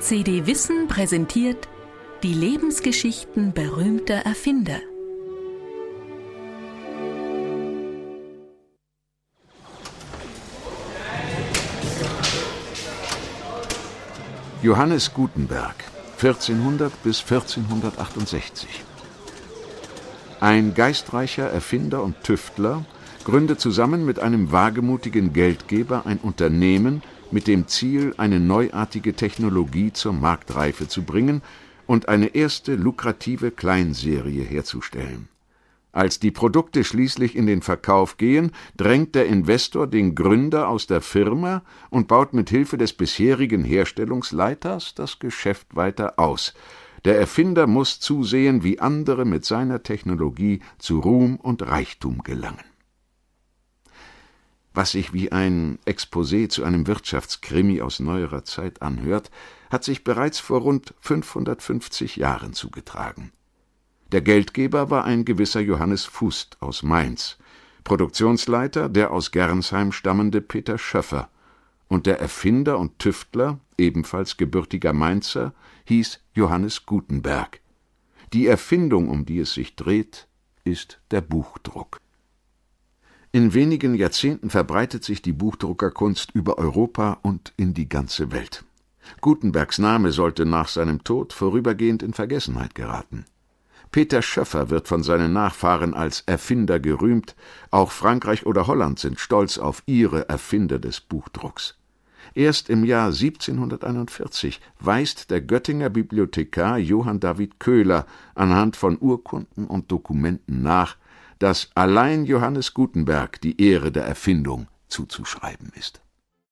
CD Wissen präsentiert die Lebensgeschichten berühmter Erfinder. Johannes Gutenberg, 1400 bis 1468. Ein geistreicher Erfinder und Tüftler gründet zusammen mit einem wagemutigen Geldgeber ein Unternehmen mit dem Ziel, eine neuartige Technologie zur Marktreife zu bringen und eine erste lukrative Kleinserie herzustellen. Als die Produkte schließlich in den Verkauf gehen, drängt der Investor den Gründer aus der Firma und baut mit Hilfe des bisherigen Herstellungsleiters das Geschäft weiter aus. Der Erfinder muss zusehen, wie andere mit seiner Technologie zu Ruhm und Reichtum gelangen. Was sich wie ein Exposé zu einem Wirtschaftskrimi aus neuerer Zeit anhört, hat sich bereits vor rund 550 Jahren zugetragen. Der Geldgeber war ein gewisser Johannes Fust aus Mainz, Produktionsleiter der aus Gernsheim stammende Peter Schöffer, und der Erfinder und Tüftler, ebenfalls gebürtiger Mainzer, hieß Johannes Gutenberg. Die Erfindung, um die es sich dreht, ist der Buchdruck. In wenigen Jahrzehnten verbreitet sich die Buchdruckerkunst über Europa und in die ganze Welt. Gutenbergs Name sollte nach seinem Tod vorübergehend in Vergessenheit geraten. Peter Schöffer wird von seinen Nachfahren als Erfinder gerühmt, auch Frankreich oder Holland sind stolz auf ihre Erfinder des Buchdrucks. Erst im Jahr 1741 weist der Göttinger Bibliothekar Johann David Köhler anhand von Urkunden und Dokumenten nach, dass allein Johannes Gutenberg die Ehre der Erfindung zuzuschreiben ist.